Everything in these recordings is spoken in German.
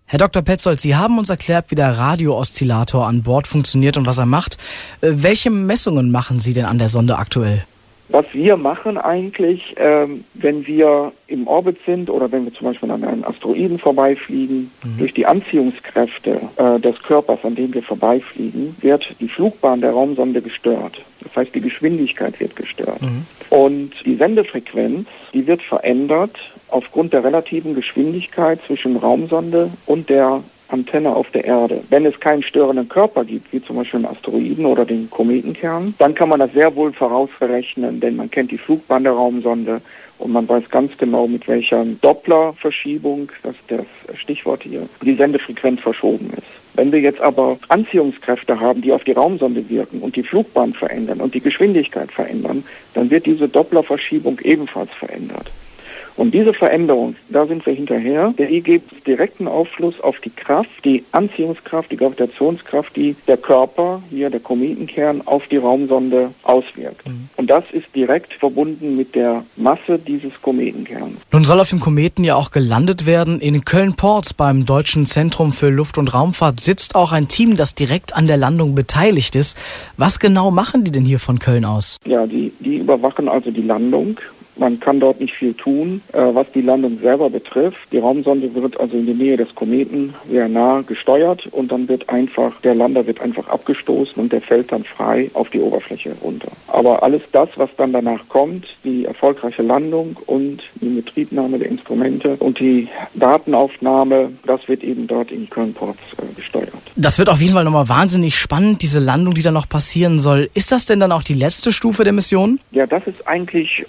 Herr Dr. Petzold, Sie haben uns erklärt, wie der Radiooszillator an Bord funktioniert und was er macht. Welche Messungen machen Sie denn an der Sonde aktuell? Was wir machen eigentlich, wenn wir im Orbit sind oder wenn wir zum Beispiel an einem Asteroiden vorbeifliegen, durch die Anziehungskräfte des Körpers, an dem wir vorbeifliegen, wird die Flugbahn der Raumsonde gestört. Das heißt, die Geschwindigkeit wird gestört. Und die Sendefrequenz, die wird verändert aufgrund der relativen Geschwindigkeit zwischen Raumsonde und der Antenne auf der Erde. Wenn es keinen störenden Körper gibt, wie zum Beispiel einen Asteroiden oder den Kometenkern, dann kann man das sehr wohl vorausberechnen, denn man kennt die Flugbahn der Raumsonde und man weiß ganz genau, mit welcher Dopplerverschiebung, das ist das Stichwort hier, die Sendefrequenz verschoben ist. Wenn wir jetzt aber Anziehungskräfte haben, die auf die Raumsonde wirken und die Flugbahn verändern und die Geschwindigkeit verändern, dann wird diese Dopplerverschiebung ebenfalls verändert. Und diese Veränderung, da sind wir hinterher, die gibt direkten Aufschluss auf die Kraft, die Anziehungskraft, die Gravitationskraft, die der Körper, hier der Kometenkern, auf die Raumsonde auswirkt. Und das ist direkt verbunden mit der Masse dieses Kometenkerns. Nun soll auf dem Kometen ja auch gelandet werden. In Köln-Porz beim Deutschen Zentrum für Luft- und Raumfahrt sitzt auch ein Team, das direkt an der Landung beteiligt ist. Was genau machen die denn hier von Köln aus? Ja, die überwachen also die Landung. Man kann dort nicht viel tun, was die Landung selber betrifft. Die Raumsonde wird also in die Nähe des Kometen sehr nah gesteuert und dann der Lander wird einfach abgestoßen und der fällt dann frei auf die Oberfläche runter. Aber alles das, was dann danach kommt, die erfolgreiche Landung und die Inbetriebnahme der Instrumente und die Datenaufnahme, das wird eben dort in Köln-Porz gesteuert. Das wird auf jeden Fall nochmal wahnsinnig spannend, diese Landung, die dann noch passieren soll. Ist das denn dann auch die letzte Stufe der Mission? Ja, das ist eigentlich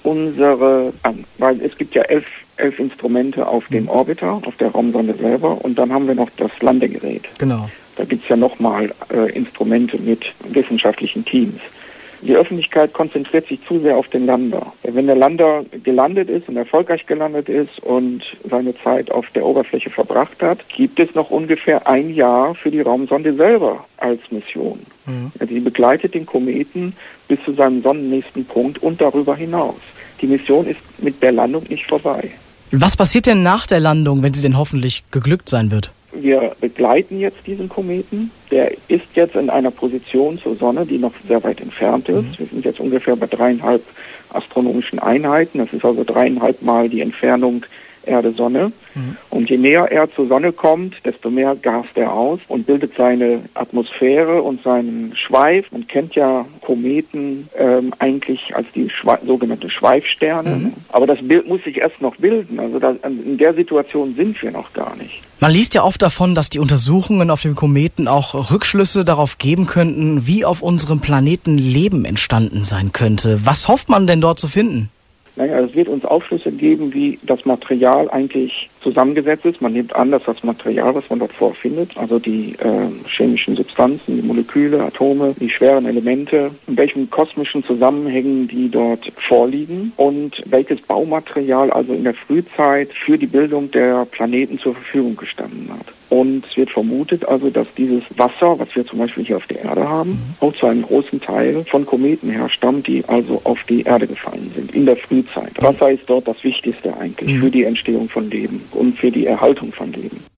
weil es gibt ja elf Instrumente auf dem Orbiter, auf der Raumsonde selber, und dann haben wir noch das Landegerät. Genau. Da gibt es ja nochmal Instrumente mit wissenschaftlichen Teams. Die Öffentlichkeit konzentriert sich zu sehr auf den Lander. Wenn der Lander gelandet ist und erfolgreich gelandet ist und seine Zeit auf der Oberfläche verbracht hat, gibt es noch ungefähr ein Jahr für die Raumsonde selber als Mission. Sie begleitet den Kometen bis zu seinem sonnennächsten Punkt und darüber hinaus. Die Mission ist mit der Landung nicht vorbei. Was passiert denn nach der Landung, wenn sie denn hoffentlich geglückt sein wird? Wir begleiten jetzt diesen Kometen. Der ist jetzt in einer Position zur Sonne, die noch sehr weit entfernt ist. Wir sind jetzt ungefähr bei 3,5 astronomischen Einheiten. Das ist also 3,5 Mal die Entfernung Erde-Sonne. Und je näher er zur Sonne kommt, desto mehr gast er aus und bildet seine Atmosphäre und seinen Schweif. Man kennt ja Kometen eigentlich als die sogenannte Schweifsterne. Aber das Bild muss sich erst noch bilden. Also in der Situation sind wir noch gar nicht. Man liest ja oft davon, dass die Untersuchungen auf dem Kometen auch Rückschlüsse darauf geben könnten, wie auf unserem Planeten Leben entstanden sein könnte. Was hofft man denn dort zu finden? Naja, es wird uns Aufschlüsse geben, wie das Material eigentlich zusammengesetzt ist. Man nimmt an, dass das Material, was man dort vorfindet, also die chemischen Substanzen, die Moleküle, Atome, die schweren Elemente, in welchen kosmischen Zusammenhängen die dort vorliegen und welches Baumaterial also in der Frühzeit für die Bildung der Planeten zur Verfügung gestanden hat. Und es wird vermutet also, dass dieses Wasser, was wir zum Beispiel hier auf der Erde haben, auch zu einem großen Teil von Kometen herstammt, die also auf die Erde gefallen sind in der Frühzeit. Wasser ist dort das Wichtigste eigentlich für die Entstehung von Leben und für die Erhaltung von Leben.